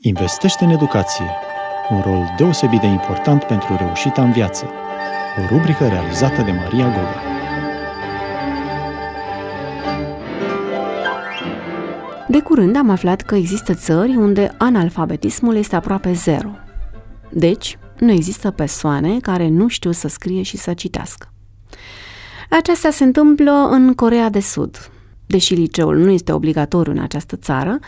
Investește în educație. Un rol deosebit de important pentru reușita în viață. O rubrică realizată de Maria Goga. De curând am aflat că există țări unde analfabetismul este aproape zero. Deci, nu există persoane care nu știu să scrie și să citească. Aceasta se întâmplă în Coreea de Sud. Deși liceul nu este obligatoriu în această țară,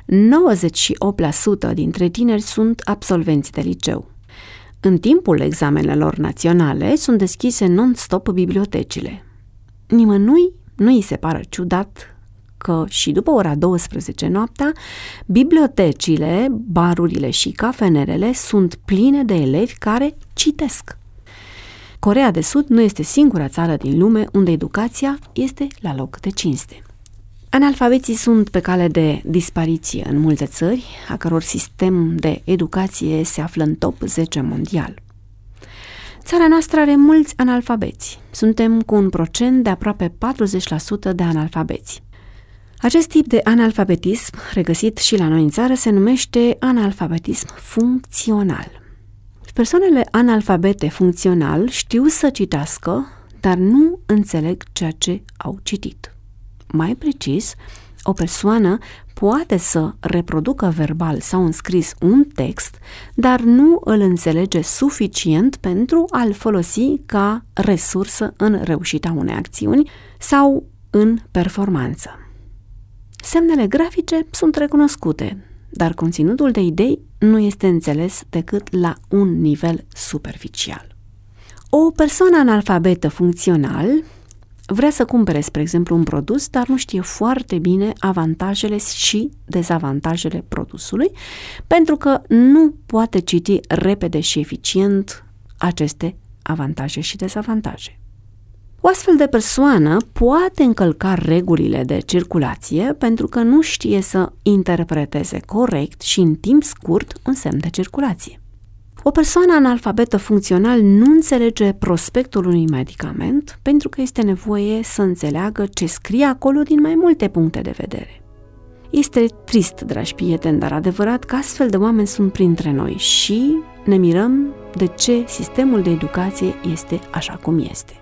98% dintre tineri sunt absolvenți de liceu. În timpul examenelor naționale sunt deschise non-stop bibliotecile. Nimănui nu îi se pare ciudat că și după ora 12 noaptea, bibliotecile, barurile și cafenelele sunt pline de elevi care citesc. Coreea de Sud nu este singura țară din lume unde educația este la loc de cinste. Analfabeții sunt pe cale de dispariție în multe țări, a căror sistem de educație se află în top 10 mondial. Țara noastră are mulți analfabeți. Suntem cu un procent de aproape 40% de analfabeți. Acest tip de analfabetism, regăsit și la noi în țară, se numește analfabetism funcțional. Persoanele analfabete funcțional știu să citească, dar nu înțeleg ceea ce au citit. Mai precis, o persoană poate să reproducă verbal sau în scris un text, dar nu îl înțelege suficient pentru a-l folosi ca resursă în reușita unei acțiuni sau în performanță. Semnele grafice sunt recunoscute, dar conținutul de idei nu este înțeles decât la un nivel superficial. O persoană analfabetă funcțional vrea să cumpere, spre exemplu, un produs, dar nu știe foarte bine avantajele și dezavantajele produsului, pentru că nu poate citi repede și eficient aceste avantaje și dezavantaje. O astfel de persoană poate încălca regulile de circulație pentru că nu știe să interpreteze corect și în timp scurt un semn de circulație. O persoană analfabetă funcțional nu înțelege prospectul unui medicament pentru că este nevoie să înțeleagă ce scrie acolo din mai multe puncte de vedere. Este trist, dragi prieteni, dar adevărat că astfel de oameni sunt printre noi și ne mirăm de ce sistemul de educație este așa cum este.